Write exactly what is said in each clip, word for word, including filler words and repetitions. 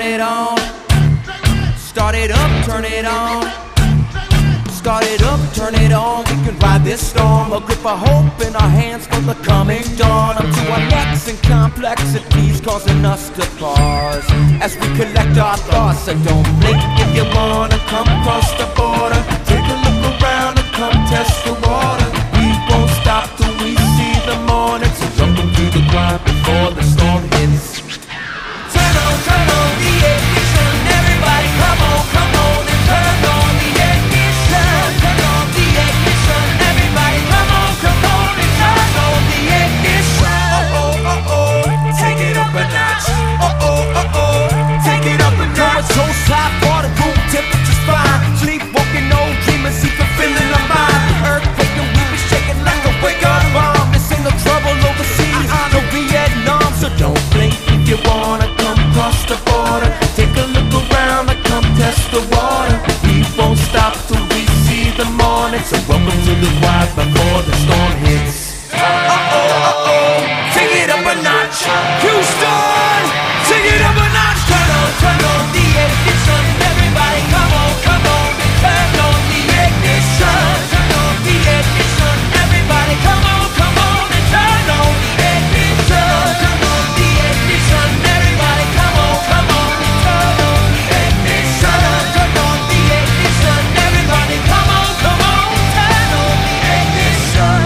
it on. Start it up, turn it on. Start it up, turn it on. We can ride this storm. A grip of hope in our hands for the coming dawn. Up to our necks and complexities causing us to pause as we collect our thoughts. So don't blink if you wanna come across the border. Take a look around and come test the water. We won't stop till we see the morning. So jump into the grind before the storm hits. Turn on, turn on the ignition. Everybody come on, come on and turn on the ignition. Turn on the ignition. Everybody come on, come on and turn on the ignition. Uh oh, uh oh, take it up a notch. Uh oh, uh oh, take it up a notch. So hot for the room temperature's fine. Sleepwalking, no dreamers, see fulfilling our mind. Earthquake and we be shaking like a wake-up bomb. This ain't no trouble overseas, no Vietnam. So don't blink if you wanna come across the border. Take a look around and come test the water. We won't stop till we see the morning. So welcome to the wild before the storm hits. Uh oh, uh oh, take it up a notch. Houston, take it up a notch. Turn on, turn on the ignition. Everybody come on, come on and turn on the ignition. Turn on the ignition. Everybody come on, come on and turn on the ignition. Turn on the ignition. Everybody come on, come on and turn on the ignition. Turn on the ignition. Everybody come on, come on and turn on the ignition.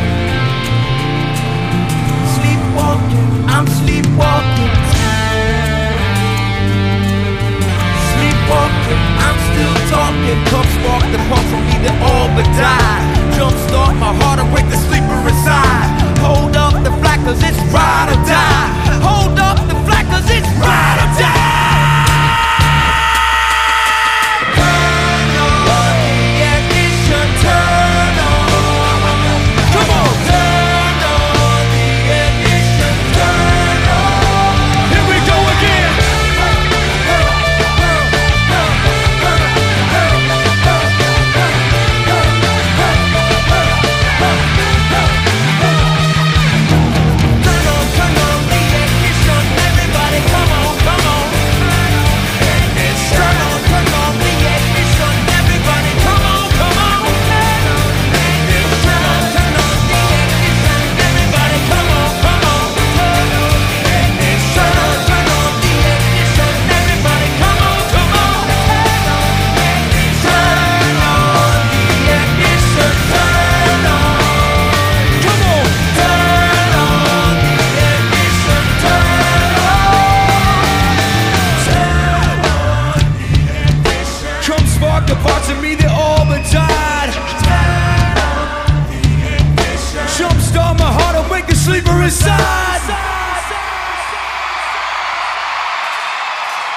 Sleepwalking, I'm sleepwalking. Sleepwalking, I'm still talking. Come spark the pump from me to all but die. Jumpstart my heart and wake the sleeper inside. Hold up the flag cause it's ride or die. Hold up the flag cause it's ride or die. Turn on the ignition, turn on. Come on, turn on the ignition, turn on. Here we go again. Turn on, turn on the ignition. Everybody come on, come on. Turn on, turn on the ignition. Everybody come on, come on. Turn on, turn on the ignition. Everybody come on, come on. Turn on, turn on, turn on the ignition. Everybody come on, come on. Turn on, turn on the ignition. Turn on, come on. Turn on the ignition. Turn on. Come spark the parts of me that all but died. Jumpstart my heart and wake a sleeper inside.